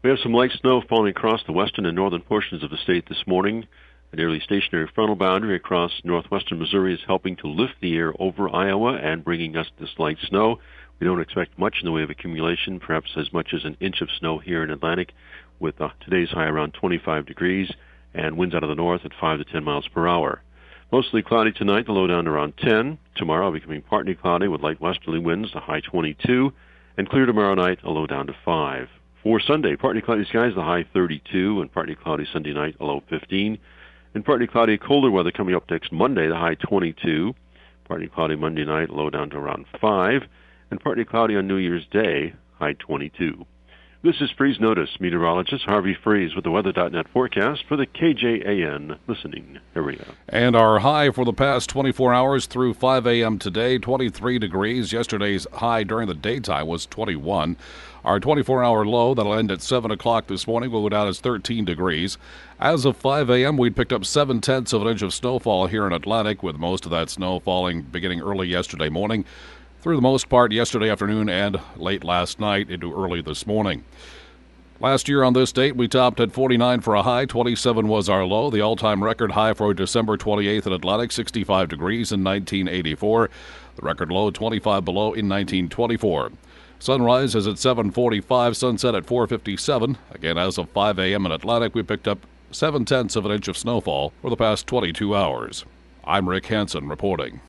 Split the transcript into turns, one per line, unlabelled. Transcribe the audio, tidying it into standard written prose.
We have some light snow falling across the western and northern portions of the state this morning. A nearly stationary frontal boundary across northwestern Missouri is helping to lift the air over Iowa and bringing us this light snow. We don't expect much in the way of accumulation, perhaps as much as an inch of snow here in Atlantic, with today's high around 25 degrees and winds out of the north at 5 to 10 miles per hour. Mostly cloudy tonight, the low down around 10. Tomorrow becoming partly cloudy with light westerly winds, the high 22. And clear tomorrow night, a low down to 5. For Sunday, partly cloudy skies, the high 32, and partly cloudy Sunday night, a low 15. And partly cloudy, colder weather coming up next Monday, the high 22. Partly cloudy Monday night, low down to around 5. And partly cloudy on New Year's Day, high 22. This is Freeze Notice. Meteorologist Harvey Freeze with the Weather.net forecast for the KJAN Listening Area.
And our high for the past 24 hours through 5 a.m. today, 23 degrees. Yesterday's high during the daytime was 21. Our 24-hour low that'll end at 7 o'clock this morning will go down as 13 degrees. As of 5 a.m., we'd picked up 7/10 of an inch of snowfall here in Atlantic, with most of that snow falling beginning early yesterday morning, through the most part yesterday afternoon and late last night into early this morning. Last year on this date, we topped at 49 for a high, 27 was our low. The all-time record high for December 28th in Atlantic, 65 degrees in 1984. The record low, 25 below in 1924. Sunrise is at 7:45, sunset at 4:57. Again, as of 5 a.m. in Atlantic, we picked up 7/10 of an inch of snowfall for the past 22 hours. I'm Rick Hansen reporting.